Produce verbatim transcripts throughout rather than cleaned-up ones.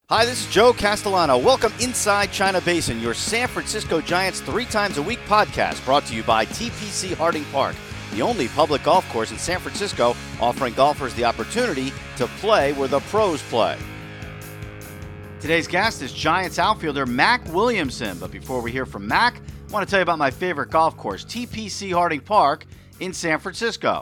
Hi, this is Joe Castellano. Welcome inside China Basin, your San Francisco Giants three times a week podcast, brought to you by T P C Harding Park, the only public golf course in San Francisco offering golfers the opportunity to play where the pros play. Today's guest is Giants outfielder Mac Williamson. But before we hear from Mac, I want to tell you about my favorite golf course, T P C Harding Park in San Francisco.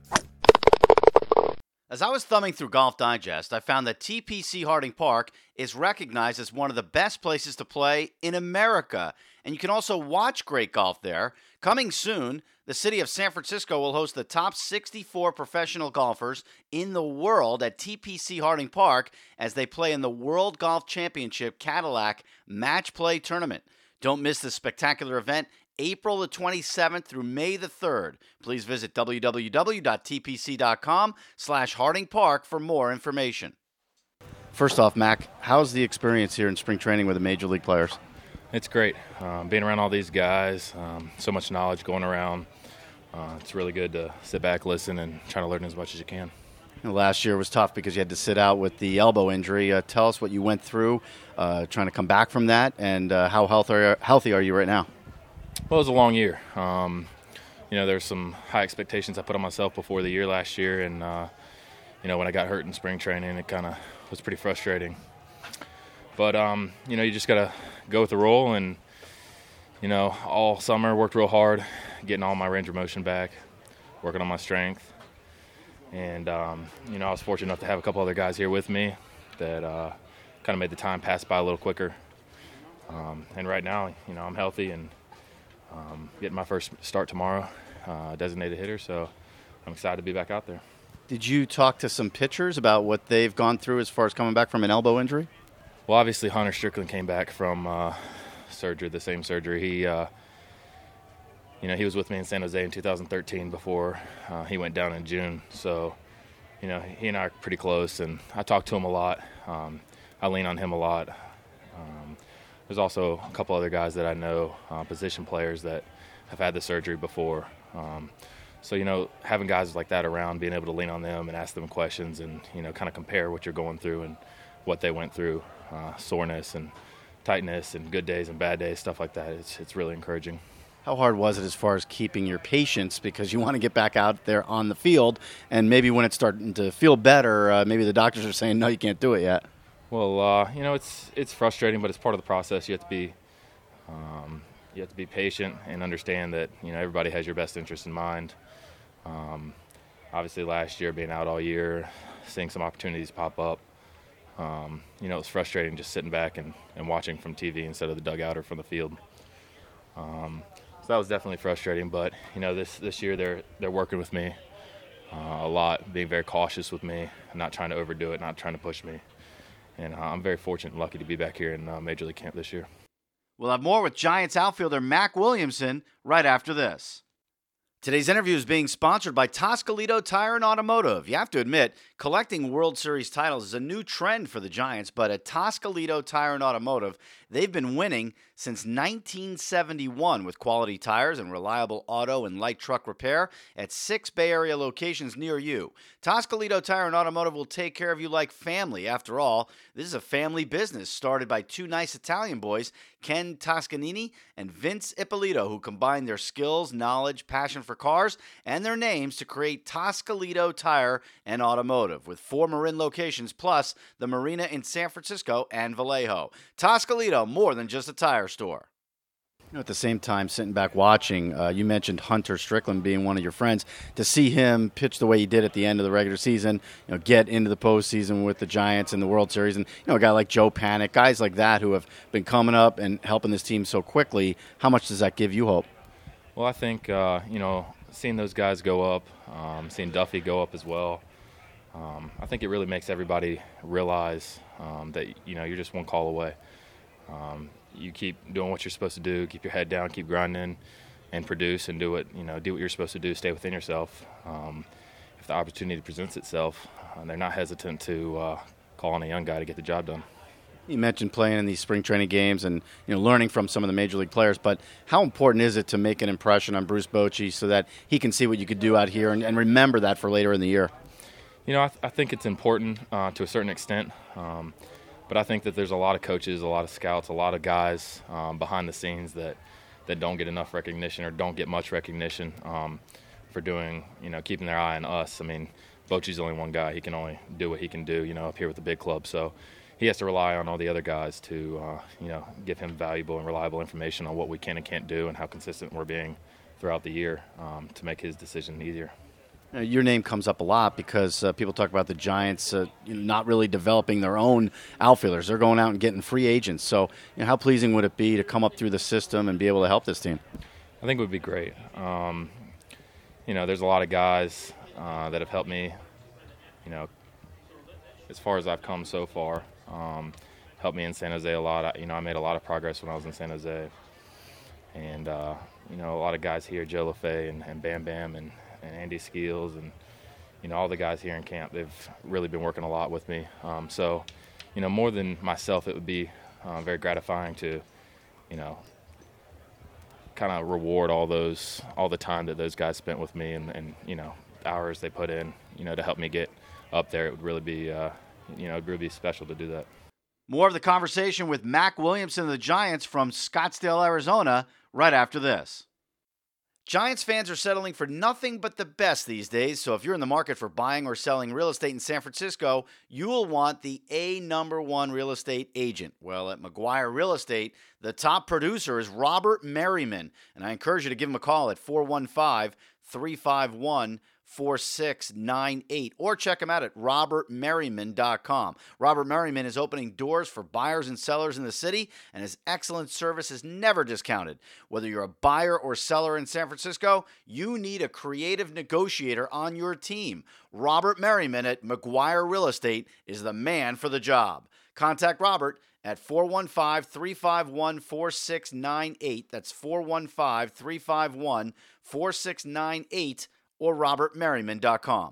As I was thumbing through Golf Digest, I found that T P C Harding Park is recognized as one of the best places to play in America. And you can also watch great golf there. Coming soon, the city of San Francisco will host the top sixty-four professional golfers in the world at T P C Harding Park as they play in the World Golf Championship Cadillac Match Play Tournament. Don't miss this spectacular event, April the twenty-seventh through May the third. Please visit w w w dot t p c dot com slash Harding Park for more information. First off, Mac, how's the experience here in spring training with the major league players? It's great. Um, being around all these guys, um, so much knowledge going around. Uh, it's really good to sit back, listen, and try to learn as much as you can. You know, last year was tough because you had to sit out with the elbow injury. Uh, tell us what you went through uh, trying to come back from that, and uh, how healthy are, healthy are you right now? Well, it was a long year. Um, you know, there's some high expectations I put on myself before the year last year, and uh, you know, when I got hurt in spring training, it kind of was pretty frustrating. But um, you know, you just gotta go with the role, and you know, all summer worked real hard, getting all my range of motion back, working on my strength, and um, you know, I was fortunate enough to have a couple other guys here with me that uh, kind of made the time pass by a little quicker. Um, and right now, you know, I'm healthy and Um, getting my first start tomorrow, uh, designated hitter, so I'm excited to be back out there. Did you talk to some pitchers about what they've gone through as far as coming back from an elbow injury? Well, obviously Hunter Strickland came back from uh, surgery, the same surgery. He, uh, you know, he was with me in San Jose in two thousand thirteen before uh, he went down in June. So, you know, he and I are pretty close, and I talk to him a lot. Um, I lean on him a lot. Um, There's also a couple other guys that I know, uh, position players that have had the surgery before. Um, so, you know, having guys like that around, being able to lean on them and ask them questions and, you know, kind of compare what you're going through and what they went through, uh, soreness and tightness and good days and bad days, stuff like that. It's, it's really encouraging. How hard was it as far as keeping your patience, because you want to get back out there on the field, and maybe when it's starting to feel better, uh, maybe the doctors are saying, no, you can't do it yet? Well, uh, you know, it's it's frustrating, but it's part of the process. You have to be um, you have to be patient and understand that, you know, everybody has your best interest in mind. Um, obviously, last year, being out all year, seeing some opportunities pop up, um, you know, it's frustrating just sitting back and, and watching from T V instead of the dugout or from the field. Um, so that was definitely frustrating. But, you know, this this year they're they're working with me uh, a lot, being very cautious with me, not trying to overdo it, not trying to push me. And uh, I'm very fortunate and lucky to be back here in uh, Major League Camp this year. We'll have more with Giants outfielder Mac Williamson right after this. Today's interview is being sponsored by Toscalito Tire and Automotive. You have to admit, collecting World Series titles is a new trend for the Giants, but at Toscalito Tire and Automotive, they've been winning since nineteen seventy-one with quality tires and reliable auto and light truck repair at six Bay Area locations near you. Toscalito Tire and Automotive will take care of you like family. After all, this is a family business started by two nice Italian boys, Ken Toscanini and Vince Ippolito, who combine their skills, knowledge, passion for cars, and their names to create Toscalito Tire and Automotive, with four Marin locations plus the marina in San Francisco and Vallejo. Toscalito, more than just a tire store. You know, at the same time, sitting back watching, uh, you mentioned Hunter Strickland being one of your friends. To see him pitch the way he did at the end of the regular season, you know, get into the postseason with the Giants in the World Series, and you know, a guy like Joe Panik, guys like that who have been coming up and helping this team so quickly, how much does that give you hope? Well, I think, uh, you know, seeing those guys go up, um, seeing Duffy go up as well, um, I think it really makes everybody realize um, that, you know, you're just one call away. Um, you keep doing what you're supposed to do, keep your head down, keep grinding, and produce and do what, you know, do what you're supposed to do, stay within yourself. Um, if the opportunity presents itself, uh, they're not hesitant to uh, call on a young guy to get the job done. You mentioned playing in these spring training games and, you know, learning from some of the major league players, but how important is it to make an impression on Bruce Bochy so that he can see what you could do out here and, and remember that for later in the year? You know, I, th- I think it's important uh, to a certain extent. Um, but I think that there's a lot of coaches, a lot of scouts, a lot of guys um, behind the scenes that, that don't get enough recognition or don't get much recognition um, for doing, you know, keeping their eye on us. I mean, Bochy's only one guy. He can only do what he can do, you know, up here with the big club. So he has to rely on all the other guys to, uh, you know, give him valuable and reliable information on what we can and can't do and how consistent we're being throughout the year um, to make his decision easier. Uh, your name comes up a lot because uh, people talk about the Giants uh, you know, not really developing their own outfielders. They're going out and getting free agents. So you know, how pleasing would it be to come up through the system and be able to help this team? I think it would be great. Um, you know, there's a lot of guys uh, that have helped me, you know, as far as I've come so far. Um, helped me in San Jose a lot. I, you know, I made a lot of progress when I was in San Jose. And, uh, you know, a lot of guys here, Joe LaFay and, and Bam Bam and, and Andy Skeels and, you know, all the guys here in camp, they've really been working a lot with me. Um, so, you know, more than myself, it would be uh, very gratifying to, you know, kind of reward all those, all the time that those guys spent with me and, and, you know, hours they put in, you know, to help me get up there. It would really be, uh, you know, it would really be special to do that. More of the conversation with Mac Williamson of the Giants from Scottsdale, Arizona, right after this. Giants fans are settling for nothing but the best these days, so if you're in the market for buying or selling real estate in San Francisco, you will want the A number one real estate agent. Well, at McGuire Real Estate, the top producer is Robert Merriman, and I encourage you to give him a call at four one five, three five one, four six nine eight or check him out at robert merriman dot com. Robert Merriman is opening doors for buyers and sellers in the city, and his excellent service is never discounted. Whether you're a buyer or seller in San Francisco, you need a creative negotiator on your team. Robert Merriman at McGuire Real Estate is the man for the job. Contact Robert at four one five, three five one, four six nine eight. That's four one five, three five one, four six nine eight or robert merriman dot com.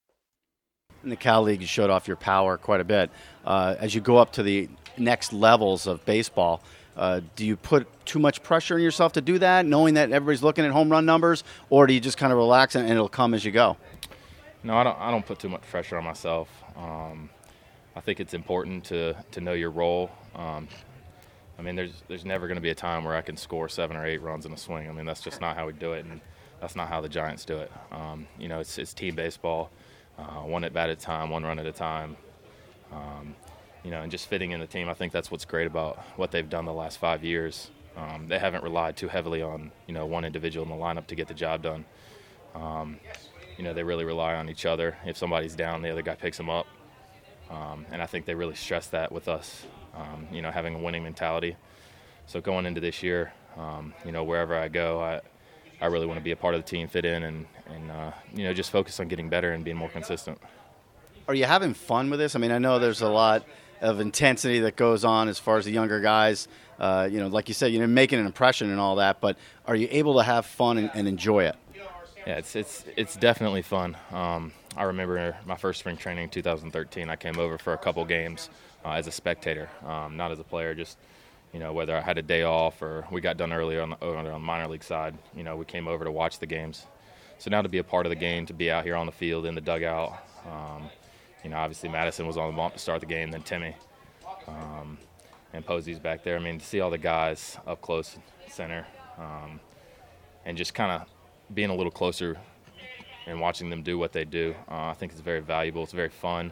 In the Cal League, you showed off your power quite a bit. Uh, as you go up to the next levels of baseball, uh, do you put too much pressure on yourself to do that, knowing that everybody's looking at home run numbers, or do you just kind of relax and it'll come as you go? No, I don't. I don't put too much pressure on myself. Um, I think it's important to to know your role. Um, I mean, there's there's never going to be a time where I can score seven or eight runs in a swing. I mean, that's just not how we do it, and that's not how the Giants do it. Um, you know, it's it's team baseball, uh, one at bat at a time, one run at a time. Um, you know, and just fitting in the team. I think that's what's great about what they've done the last five years. Um, they haven't relied too heavily on, you know, one individual in the lineup to get the job done. Um, you know, they really rely on each other. If somebody's down, the other guy picks them up. Um, and I think they really stress that with us, um, you know, having a winning mentality. So going into this year, um, you know, wherever I go, I I really want to be a part of the team, fit in, and, and uh, you know, just focus on getting better and being more consistent. Are you having fun with this? I mean, I know there's a lot of intensity that goes on as far as the younger guys. Uh, you know, like you said, you're making an impression and all that, but are you able to have fun and, and enjoy it? Yeah, it's it's it's definitely fun. Um, I remember my first spring training in two thousand thirteen. I came over for a couple games uh, as a spectator, um, not as a player. Just, you know, whether I had a day off or we got done earlier on the, on the minor league side, you know, we came over to watch the games. So now to be a part of the game, to be out here on the field in the dugout, um, you know, obviously Madison was on the bump to start the game, then Timmy, um, and Posey's back there. I mean, to see all the guys up close, center, um, and just kind of being a little closer and watching them do what they do, uh, I think it's very valuable. It's very fun,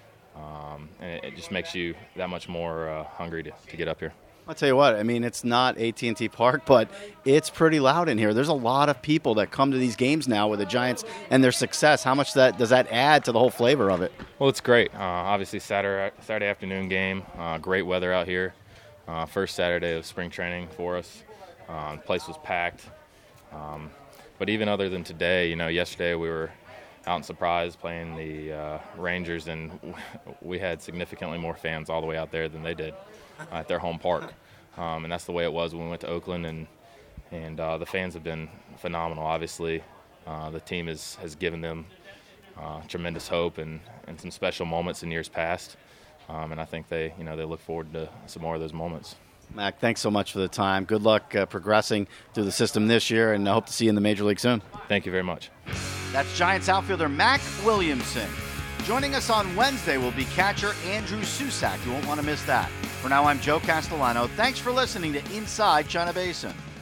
um, and it, it just makes you that much more uh, hungry to, to get up here. I'll tell you what, I mean, it's not A T and T Park, but it's pretty loud in here. There's a lot of people that come to these games now with the Giants and their success. How much that does that add to the whole flavor of it? Well, it's great. Uh, obviously, Saturday, Saturday afternoon game, uh, great weather out here. Uh, first Saturday of spring training for us. Uh, the place was packed. Um, but even other than today, you know, yesterday we were out in Surprise playing the uh, Rangers, and we had significantly more fans all the way out there than they did uh, at their home park. Um, and that's the way it was when we went to Oakland, and and uh, the fans have been phenomenal. Obviously, uh, the team is, has given them uh, tremendous hope and, and some special moments in years past. Um, and I think they, you know, they look forward to some more of those moments. Mac, thanks so much for the time. Good luck uh, progressing through the system this year, and I hope to see you in the Major League soon. Thank you very much. That's Giants outfielder Mac Williamson. Joining us on Wednesday will be catcher Andrew Susac. You won't want to miss that. For now, I'm Joe Castellano. Thanks for listening to Inside China Basin.